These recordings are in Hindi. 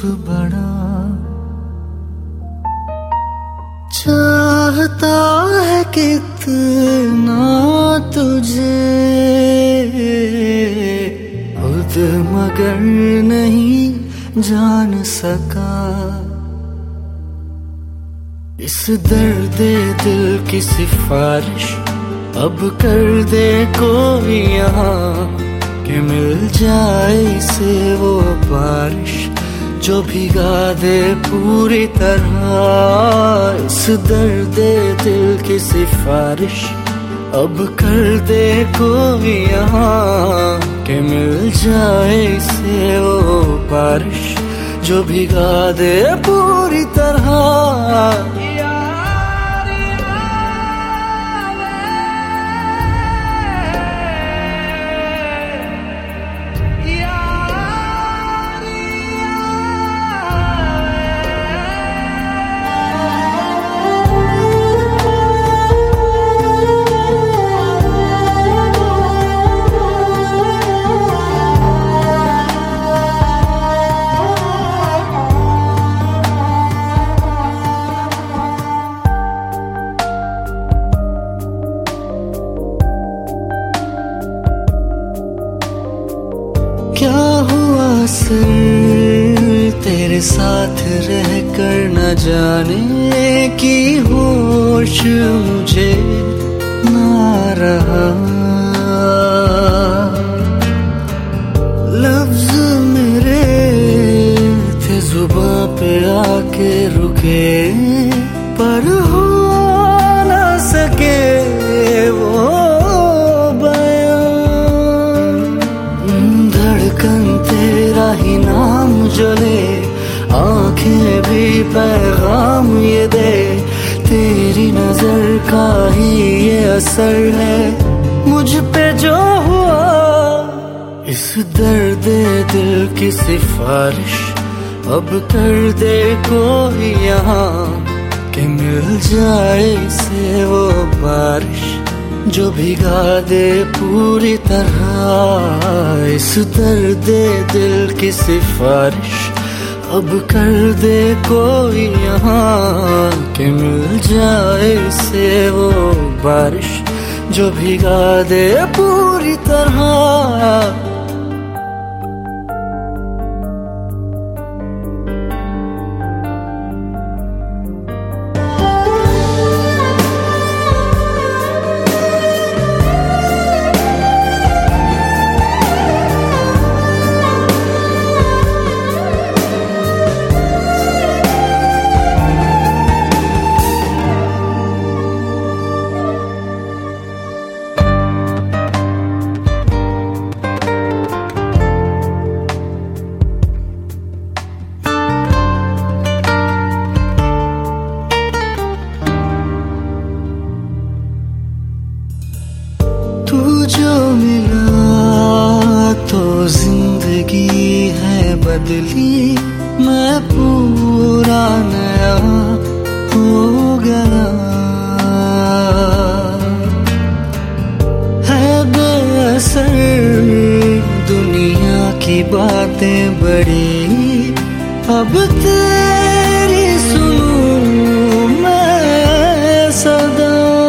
बड़ा चाहता है कितना तुझे, खुद मगर नहीं जान सका। इस दर्द दिल की सिफारिश अब कर दे कोई यहाँ, कि मिल जाए इसे वो बारिश जो भिगा दे पूरी तरह। इस दर्द दिल की सिफारिश अब कर दे कोई यहाँ, कि मिल जाए इसे वो बारिश जो भिगा दे पूरी तरह। क्या हुआ सर तेरे साथ रह कर न जाने की होश मुझे ना रहा। लफ्ज मेरे थे जुबां पे आके रुके, पर हो ना सके वो तेरा ही नाम जले, आंखें भी पैगाम ये दे। तेरी नजर का ही ये असर है मुझ पे जो हुआ। इस दर्द दिल की सिफारिश अब कर दे कोई यहाँ, कि मिल जाए इसे वो बारिश जो भिगा दे पूरी तरह। इस दर्द दिल की सिफारिश अब कर दे कोई यहाँ, कि मिल जाए इसे वो बारिश जो भिगा दे पूरी तरह। तू जो मिला तो जिंदगी है बदली, मैं पूरा नया हो गया। है बेअसर दुनिया की बातें बड़ी, अब तेरी सुनूं मैं सदा।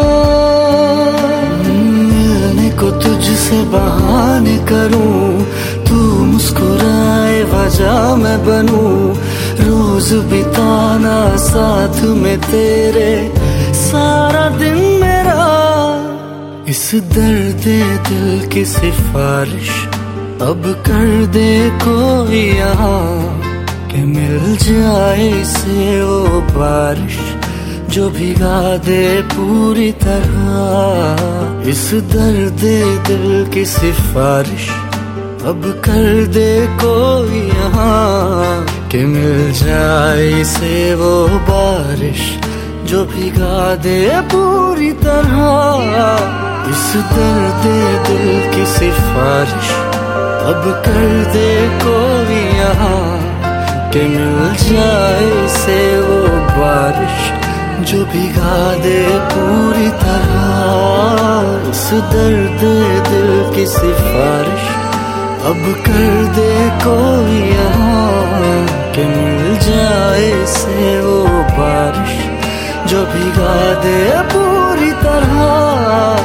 तुझसे बहाने करूं, तू मुस्कुराए वजह मैं बनूं। रोज बिताना साथ में तेरे सारा दिन मेरा। इस दर्द दिल की सिफारिश अब कर दे कोई यहाँ, कि मिल जाए इसे वो बारिश जो भिगा दे पूरी तरह। इस दर्द दिल की सिफारिश अब कर दे कोई यहाँ, कि मिल जाए इसे वो बारिश जो भिगा दे पूरी तरह। इस दर्द दिल की सिफारिश अब कर दे कोई यहाँ, कि मिल जाए इसे वो बारिश जो भिगा दे पूरी तरह। इस दर्द दिल की सिफारिश अब कर दे कोई यहाँ, कि मिल जाए से वो बारिश जो भिगा दे पूरी तरह।